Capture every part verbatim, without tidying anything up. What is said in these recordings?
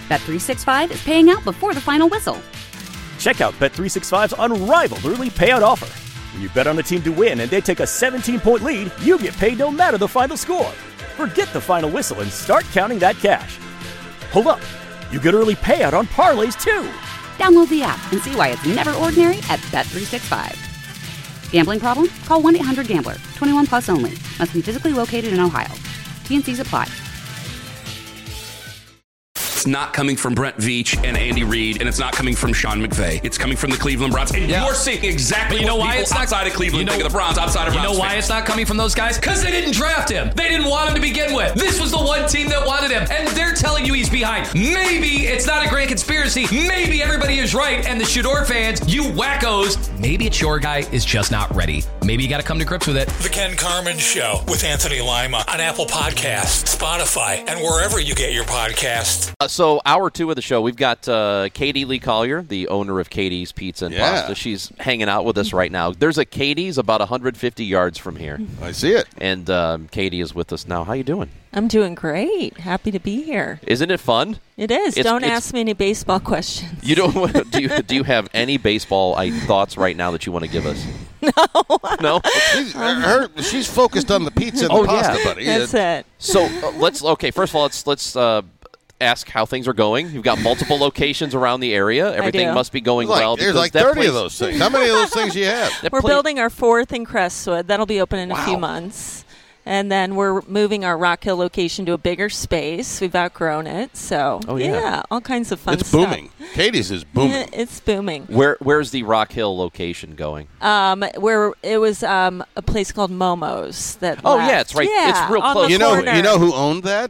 Bet three sixty-five is paying out before the final whistle. Check out Bet three sixty-five's unrivaled early payout offer. When you bet on a team to win and they take a seventeen-point lead, you get paid no matter the final score. Forget the final whistle and start counting that cash. Hold up. You get early payout on parlays, too. Download the app and see why it's never ordinary at Bet three sixty-five. Gambling problem? Call one eight hundred gambler. twenty-one plus only. Must be physically located in Ohio. T and C's apply. It's not coming from Brent Veach and Andy Reid, and it's not coming from Sean McVay. It's coming from the Cleveland Browns. And yeah. you're seeing exactly you know what why people it's not, outside of Cleveland you know, think of the Browns, outside of You Browns know why fans. it's not coming from those guys? Because they didn't draft him. They didn't want him to begin with. This was the one team that wanted him, and they're telling you he's behind. Maybe it's not a great conspiracy. Maybe everybody is right, and the Shador fans, you wackos, maybe it's your guy is just not ready. Maybe you got to come to grips with it. The Ken Carman Show with Anthony Lima on Apple Podcasts, Spotify, and wherever you get your podcasts. Uh, so hour two of the show, we've got uh, Katie Lee Collier, the owner of Katie's Pizza and Yeah. Pasta. She's hanging out with us right now. There's a Katie's about one hundred fifty yards from here. I see it. And um, Katie is with us now. How you doing? I'm doing great. Happy to be here. Isn't it fun? It is. It's, don't it's, ask me any baseball questions. You don't. Do you do you have any baseball I, thoughts right now that you want to give us? No. No. She's, her, she's focused on the pizza and oh, the pasta, yeah. buddy. That's it. So uh, let's. Okay. First of all, let's let's. Uh, ask how things are going. You've got multiple locations around the area. Everything must be going like, well. There's like thirty place, of those things. How many of those things do you have? We're pla- building our fourth in Crestwood. That'll be open in wow. a few months. And then we're moving our Rock Hill location to a bigger space. We've outgrown it. So, oh, yeah. yeah, all kinds of fun it's stuff. It's booming. Katie's is booming. Yeah, it's booming. Where Where's the Rock Hill location going? Um, where it was um, a place called Momo's. That oh, left. yeah, it's right. Yeah, it's real on close. the You know, corner. you know who owned that?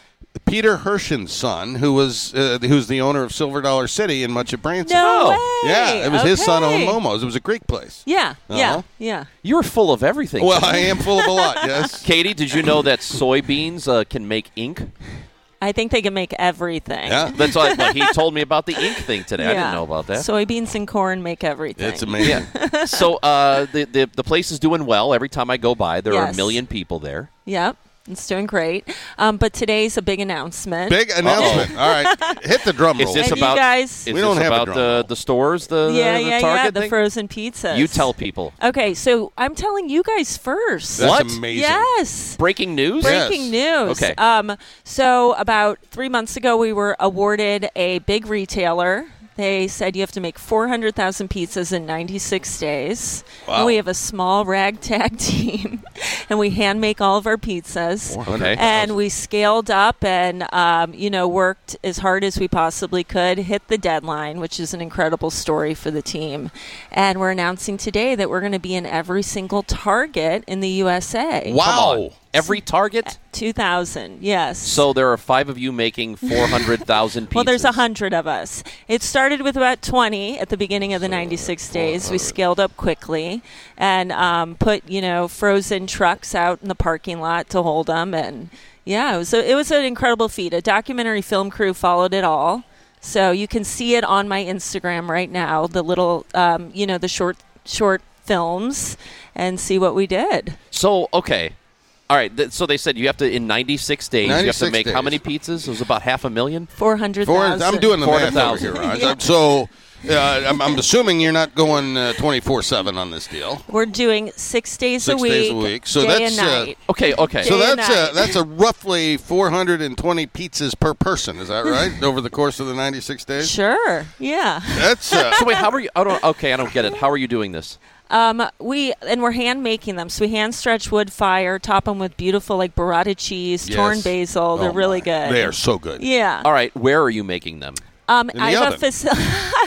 Peter Hershen's son, who was uh, who's the owner of Silver Dollar City in much of Branson. No Oh. way. Yeah, it was okay. his son owned Momo's. It was a Greek place. Yeah, yeah, Uh-huh. yeah. You're full of everything. Well, I am full of a lot, yes. Katie, did you know that soybeans uh, can make ink? I think they can make everything. Yeah. That's what well, he told me about the ink thing today. Yeah. I didn't know about that. Soybeans and corn make everything. It's amazing. Yeah. So uh, the, the the place is doing well. Every time I go by, there are Yes. a million people there. Yep. It's doing great. Um, but today's a big announcement. Big announcement. All right. Hit the drum roll. Is this And you about, guys- is We don't this have a about drum the, roll. the stores, the, yeah, the, the yeah, Target yeah, the thing? frozen pizzas. You tell people. Okay, so I'm telling you guys first. That's What? amazing. Yes. Breaking news? Yes. Breaking news. Okay. Um, so about three months ago, we were awarded a big retailer. They said you have to make four hundred thousand pizzas in ninety-six days. Wow. And we have a small ragtag team, and we hand make all of our pizzas. Okay. And we scaled up and, um, you know, worked as hard as we possibly could, hit the deadline, which is an incredible story for the team. And we're announcing today that we're going to be in every single Target in the U S A. Wow. Come on. Every Target? two thousand, yes. So there are five of you making four hundred thousand pizzas. Well, there's one hundred of us. It started with about twenty at the beginning of the ninety-six days. We scaled up quickly and um, put, you know, frozen trucks out in the parking lot to hold them. And, yeah, it was, a, it was an incredible feat. A documentary film crew followed it all. So you can see it on my Instagram right now, the little, um, you know, the short short films, and see what we did. So, okay. All right, th- so they said you have to, in ninety-six days, you have to ninety-six make days. how many pizzas? It was about half a million? four hundred Four, thousand. I'm doing the math over here, four hundred thousand. Raj. Yeah. So uh, I'm, I'm assuming you're not going uh, twenty-four seven on this deal. We're doing six days Six a week, days a week. So day that's, and uh, night. Okay, okay. So Day and that's a, night. that's a roughly four hundred twenty pizzas per person. Is that right? Over the course of the ninety-six days? Sure, yeah. That's uh, So wait, how are you? I don't. Okay, I don't get it. How are you doing this? Um, we and we're hand making them. So we hand stretch wood fire, top them with beautiful like burrata cheese, Yes. torn basil. They're Oh, really my. good. They are so good. Yeah. All right, where are you making them? Um, In I the have oven. a facility.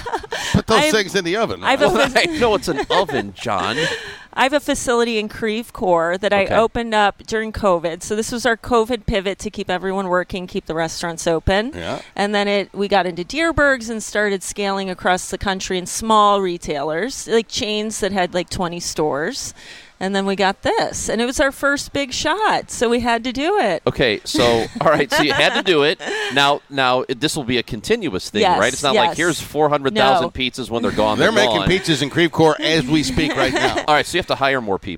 Put those I've- things in the oven. I have a Raj. fac- I know it's an oven, John. I have a facility in Creve Coeur that I Okay. opened up during COVID. So this was our COVID pivot to keep everyone working, keep the restaurants open. Yeah. And then it we got into Deerbergs and started scaling across the country in small retailers, like chains that had like twenty stores. And then we got this. And it was our first big shot, so we had to do it. Okay, so all right, so you had to do it. Now, now it, this will be a continuous thing, Yes, right? It's not like yes. here's four hundred thousand No. pizzas when they're gone. They're making gone. pizzas in Creve Coeur as we speak right now. All right, so you have to hire more people.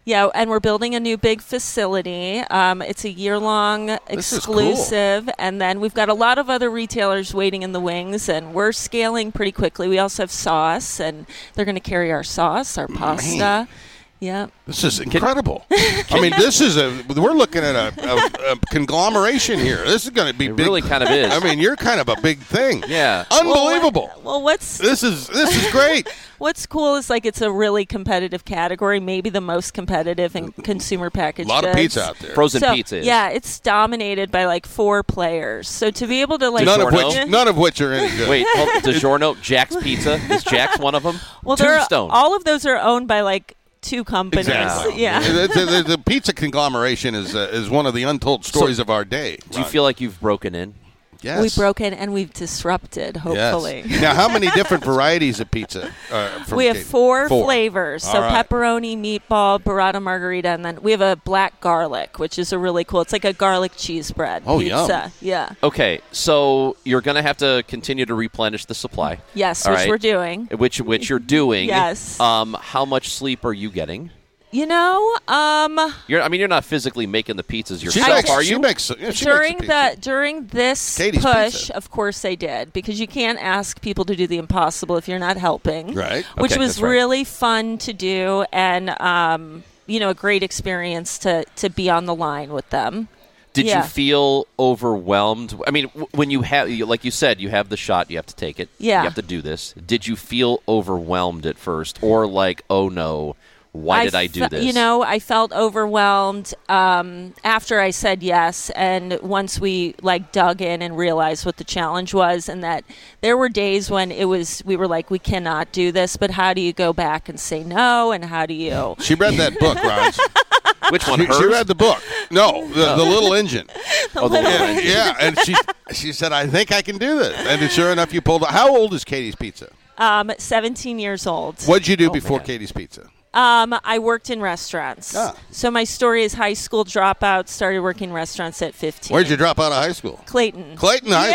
Yeah, and we're building a new big facility. Um, it's a year-long exclusive, cool. and then we've got a lot of other retailers waiting in the wings, and we're scaling pretty quickly. We also have sauce, and they're going to carry our sauce, our pasta. Man. Yeah. This is incredible. I mean, this is a, we're looking at a, a, a conglomeration here. This is going to be it big. really kind of is. I mean, you're kind of a big thing. Yeah. Unbelievable. Well, well, what's this is this is great. What's cool is like it's a really competitive category, maybe the most competitive in consumer packaged goods. A lot of pizza out there. Frozen so, pizza is. Yeah, it's dominated by like four players. So to be able to like none of which none of which are any good. Wait, hold, DiGiorno, Jack's Pizza. Is Jack's one of them? Well, Tombstone. All of those are owned by like two companies. Exactly. Yeah. the, the, the pizza conglomeration is uh, is one of the untold stories so, of our day. Do you feel like you've broken in? Yes. We've broken and we've disrupted, hopefully. Yes. Now, how many different varieties of pizza? Uh, from we have Katie? four, four flavors. So right. pepperoni, meatball, burrata margarita, and then we have a black garlic, which is a really cool. It's like a garlic cheese bread oh, pizza. Yum. Yeah. Okay, so you're going to have to continue to replenish the supply. Yes, All which right? we're doing. Which which you're doing. Yes. Um, how much sleep are you getting? You know, um, You're, I mean, you're not physically making the pizzas She yourself, makes, are she you? makes, yeah, she during makes the during this Katie's push, pizza. of course they did, because you can't ask people to do the impossible if you're not helping. Right. Which Okay, was that's right. really fun to do, and um, you know, a great experience to to be on the line with them. Did Yeah. you feel overwhelmed? I mean, w- when you have, you- like you said, you have the shot, you have to take it. Yeah. You have to do this. Did you feel overwhelmed at first, or like, oh no, why did I do fe- this? You know, I felt overwhelmed um, after I said yes, and once we like dug in and realized what the challenge was, and that there were days when it was we were like, we cannot do this, but how do you go back and say no, and how do you? She read that book, Raj. Which one? She, Hers? she read the book. No, the, the little engine. Oh, the Yeah, little- yeah, and she she said, I think I can do this. And sure enough, you pulled. How old is Katie's Pizza? Um, seventeen years old. What'd you do Oh, before man. Katie's Pizza? Um, I worked in restaurants. Ah. So my story is high school dropout, started working restaurants at fifteen. Where'd you drop out of high school? Clayton. Clayton High.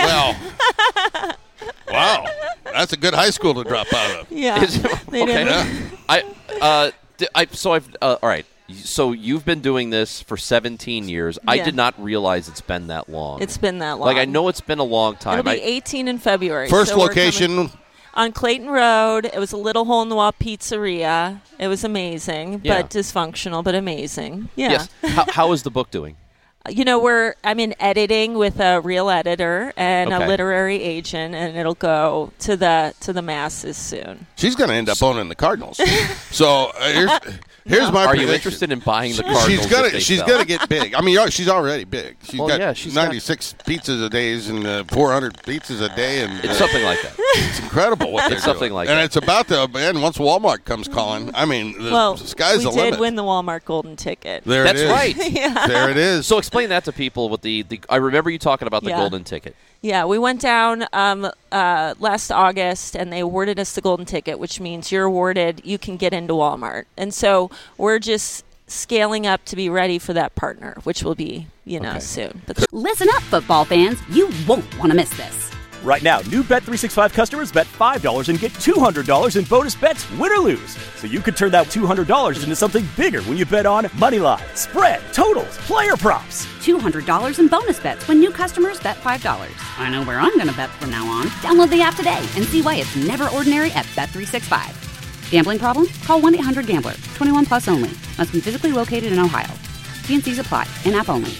Yeah. Well, wow, that's a good high school to drop out of. Yeah. Is- They okay. didn't- I, uh, di- I, so I've, uh, all right. So you've been doing this for seventeen years. I Yeah. did not realize it's been that long. It's been that long. Like, I know it's been a long time. It'll be I, eighteen in February. First so we're location. coming- on Clayton Road. It was a little hole-in-the-wall pizzeria. It was amazing, Yeah. but dysfunctional, but amazing. Yeah. Yes. how, how is the book doing? You know, we're I'm in editing with a real editor and Okay. a literary agent, and it'll go to the to the masses soon. She's going to end up owning the Cardinals. So uh, here's here's my. Are you prediction. interested in buying the Cardinals? She's gonna if they she's sell? gonna get big. I mean, you're- she's already big. She's Well, got yeah, she's got- ninety-six pizzas a day and uh, four hundred pizzas a day, and It's uh, something like that. it's incredible what they're It's something doing. like and that. it's about to end once Walmart comes calling. I mean, the Well, sky's we the did limit. win the Walmart Golden Ticket. There That's it is. right. Yeah. There it is. So explain that to people with the, the I remember you talking about the Yeah. golden ticket. Yeah, we went down um, uh, last August, and they awarded us the golden ticket, which means you're awarded, you can get into Walmart. And so we're just scaling up to be ready for that partner, which will be, you know, Okay. soon. But Listen up, football fans. You won't want to miss this. Right now, new Bet three sixty-five customers bet five dollars and get two hundred dollars in bonus bets, win or lose. So you could turn that two hundred dollars into something bigger when you bet on money line, spread, totals, player props. two hundred dollars in bonus bets when new customers bet five dollars. I know where I'm going to bet from now on. Download the app today and see why it's never ordinary at Bet three sixty-five. Gambling problem? Call one eight hundred gambler. twenty-one plus only. Must be physically located in Ohio. T and C's apply. In-app only.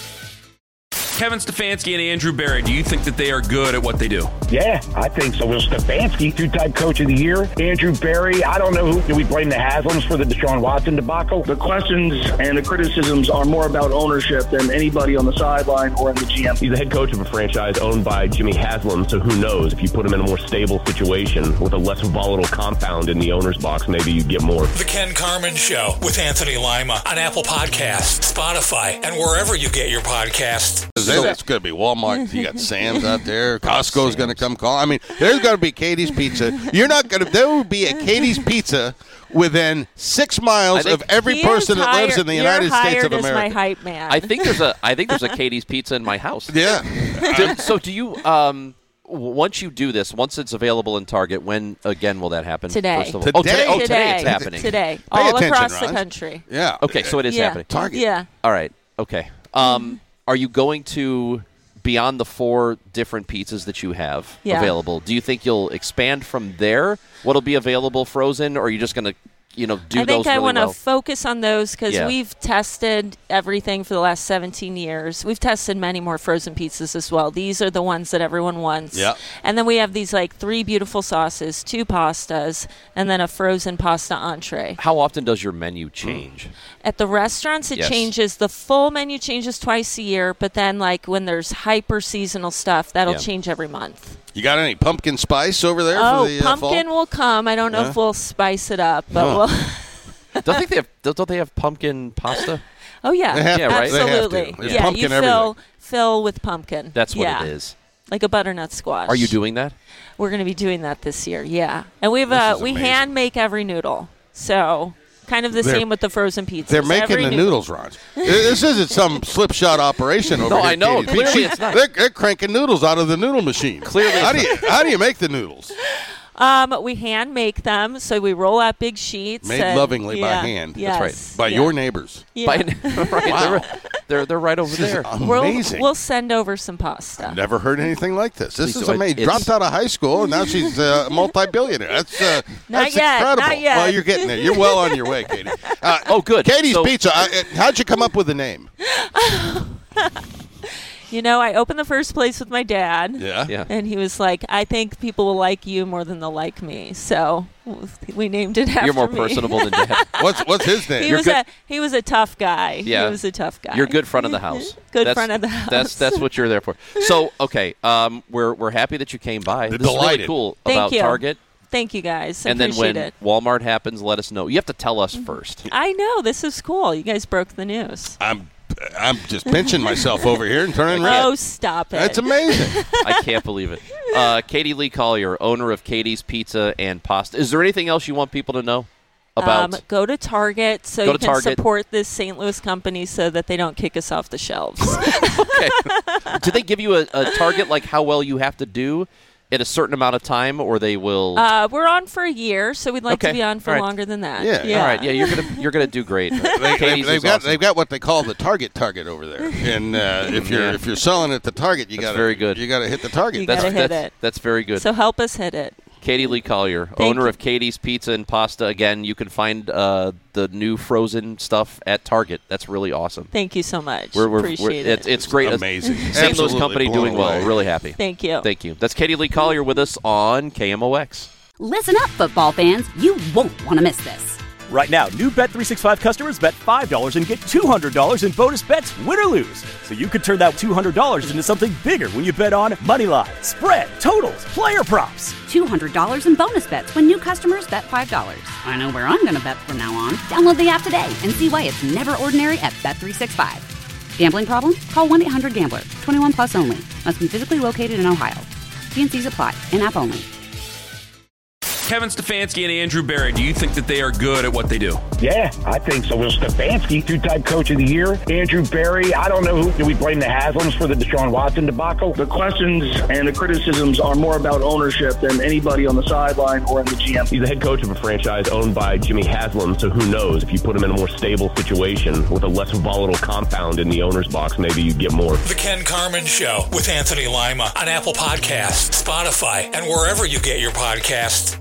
Kevin Stefanski and Andrew Berry, do you think that they are good at what they do? Yeah, I think so. Will Stefanski, two-time coach of the year. Andrew Berry, I don't know who. Do we blame the Haslams for the Deshaun Watson debacle? The questions and the criticisms are more about ownership than anybody on the sideline or in the G M. He's the head coach of a franchise owned by Jimmy Haslam, so who knows? If you put him in a more stable situation with a less volatile compound in the owner's box, maybe you get more. The Ken Carman Show with Anthony Lima on Apple Podcasts, Spotify, and wherever you get your podcasts. It's going to be Walmart. You got Sam's out there. Costco's going to come call. I mean, there's going to be Katie's Pizza. You're not going to. There will be a Katie's Pizza within six miles of every He person is that lives hired- in the you're United States of hired as my America. hype man. I think there's a I think there's a Katie's Pizza in my house. Yeah. Do- so do you um once you do this, once it's available in Target, when again will that happen? Today. First of all? Today. Oh, today. Oh, today. today it's happening. Today. Pay All attention, across Ron. the country. Yeah. Okay, so it is yeah. happening. Target. Yeah. All right. Okay. Um, are you going to, beyond the four different pizzas that you have Yeah. available, do you think you'll expand from there? What'll be available frozen, or are you just going to, you know, do I those think I really want to well? focus on those because Yeah. we've tested everything for the last seventeen years. We've tested many more frozen pizzas as well. These are the ones that everyone wants. Yeah. And then we have these like three beautiful sauces, two pastas, and then a frozen pasta entree. How often does your menu change? At the restaurants, it Yes. changes. The full menu changes twice a year, but then like when there's hyper seasonal stuff, that'll Yeah. change every month. You got any pumpkin spice over there Oh, for the uh, pumpkin fall? will come. I don't know Yeah. if we'll spice it up, but Oh. we'll. Don't think they have? Don't they have pumpkin pasta? Oh yeah, They have Yeah, right? They have to. absolutely. There's Yeah, pumpkin you everything. fill fill with pumpkin. That's what yeah. it is. Like a butternut squash. Are you doing that? We're going to be doing that this year. Yeah, and we've This uh, is we amazing. hand make every noodle, so kind of the They're- same with the frozen pizzas. They're making Every the noodle- noodles, Ron. This isn't some slipshot operation over No, here. I know. Katie. Clearly She- it's not. They're, they're cranking noodles out of the noodle machine. Clearly how it's do you how do you make the noodles? Um, we hand make them, so we roll out big sheets. Made and- lovingly yeah, by hand. Yes, That's By yeah. your neighbors. Yeah. By, right, Wow. they're, they're they're right over This is there. We'll, amazing. we'll send over some pasta. Never heard anything like this. This Please is do. amazing. It's- Dropped out of high school and now she's uh, a multi-billionaire. That's uh, Not that's yet, incredible. not yet. Well, you're getting there. You're well on your way, Katie. Uh, Oh, good. Katie's So- Pizza. Uh, uh, how'd you come up with the name? You know, I opened the first place with my dad. Yeah. Yeah. And he was like, I think people will like you more than they'll like me. So we named it after You're more me. personable than Dad. What's what's his name? He You're was good- a he was a tough guy. Yeah. He was a tough guy. You're good front of the house. Good that's, front of the house. That's that's what you're there for. So okay, um, we're we're happy that you came by. This is really Delighted. cool Thank about you. Target. Thank you guys. I And then appreciate when it. Walmart happens, let us know. You have to tell us first. I know this is cool. You guys broke the news. I'm I'm just pinching myself over here and turning red. Oh, stop it! That's amazing. I can't believe it. Uh, Katie Lee Collier, owner of Katie's Pizza and Pasta. Is there anything else you want people to know about? Um, go to Target so Go you to can Target. support this Saint Louis company so that they don't kick us off the shelves. Okay. Do they give you a, a target like how well you have to do in a certain amount of time, or they will? uh, we're on for a year, so we'd like Okay. to be on for All right. longer than that. Yeah. yeah. All right. Yeah, you're gonna you're gonna do great. They, Katie's have is got awesome. they've got what they call the target target over there, and uh, if you're Yeah. if you're selling at the target, you That's got very good. You got to hit the target. You That's gotta hit that's, it. that's very good. So help us hit it. Katie Lee Collier, Thank owner you. of Katie's Pizza and Pasta. Again, you can find uh, the new frozen stuff at Target. That's really awesome. Thank you so much. We're, we're, Appreciate we're, it. It's, it's great. Amazing. Saint Louis Absolutely company blown doing well. away. Really happy. Thank you. Thank you. That's Katie Lee Collier with us on K M O X. Listen up, football fans. You won't want to miss this. Right now, new Bet three sixty-five customers bet five dollars and get two hundred dollars in bonus bets, win or lose. So you could turn that two hundred dollars into something bigger when you bet on moneyline, spread, totals, player props. two hundred dollars in bonus bets when new customers bet five dollars. I know where I'm going to bet from now on. Download the app today and see why it's never ordinary at Bet three sixty-five. Gambling problem? Call one eight hundred gambler. twenty-one plus only. Must be physically located in Ohio. T and C's apply. In-app only. Kevin Stefanski and Andrew Barry, do you think that they are good at what they do? Yeah, I think so. Will Stefanski, two-time coach of the year. Andrew Barry, I don't know who. Do we blame the Haslams for the Deshaun Watson debacle? The questions and the criticisms are more about ownership than anybody on the sideline or in the G M. He's the head coach of a franchise owned by Jimmy Haslam, so who knows? If you put him in a more stable situation with a less volatile compound in the owner's box, maybe you get more. The Ken Carman Show with Anthony Lima on Apple Podcasts, Spotify, and wherever you get your podcasts.